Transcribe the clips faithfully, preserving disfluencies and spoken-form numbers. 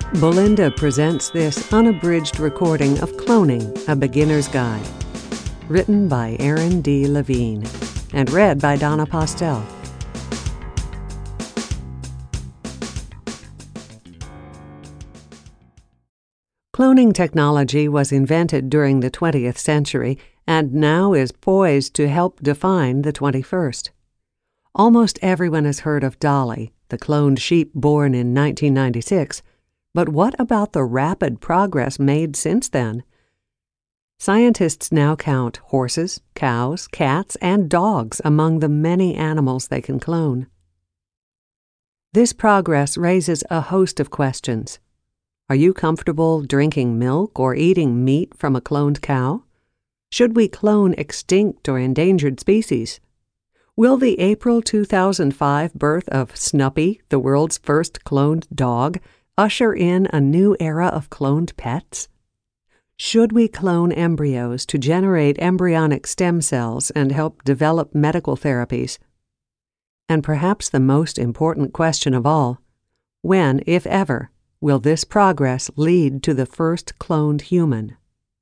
Belinda presents this unabridged recording of Cloning, A Beginner's Guide, written by Aaron D. Levine, and read by Donna Postel. Cloning technology was invented during the twentieth century and now is poised to help define the twenty-first. Almost everyone has heard of Dolly, the cloned sheep born in nineteen ninety-six, but what about the rapid progress made since then? Scientists now count horses, cows, cats, and dogs among the many animals they can clone. This progress raises a host of questions. Are you comfortable drinking milk or eating meat from a cloned cow? Should we clone extinct or endangered species? Will the April two thousand five birth of Snuppy, the world's first cloned dog, usher in a new era of cloned pets? Should we clone embryos to generate embryonic stem cells and help develop medical therapies? And perhaps the most important question of all, when, if ever, will this progress lead to the first cloned human?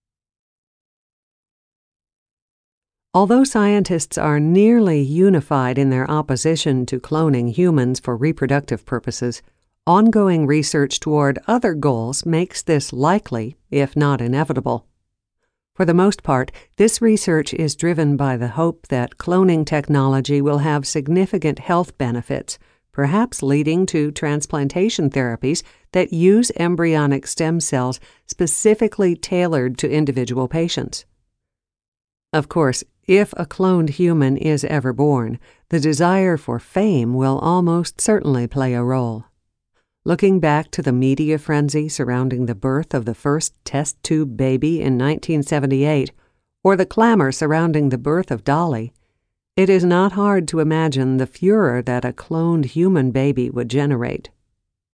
Although scientists are nearly unified in their opposition to cloning humans for reproductive purposes, ongoing research toward other goals makes this likely, if not inevitable. For the most part, this research is driven by the hope that cloning technology will have significant health benefits, perhaps leading to transplantation therapies that use embryonic stem cells specifically tailored to individual patients. Of course, if a cloned human is ever born, the desire for fame will almost certainly play a role. Looking back to the media frenzy surrounding the birth of the first test tube baby in nineteen seventy-eight, or the clamor surrounding the birth of Dolly, it is not hard to imagine the furor that a cloned human baby would generate.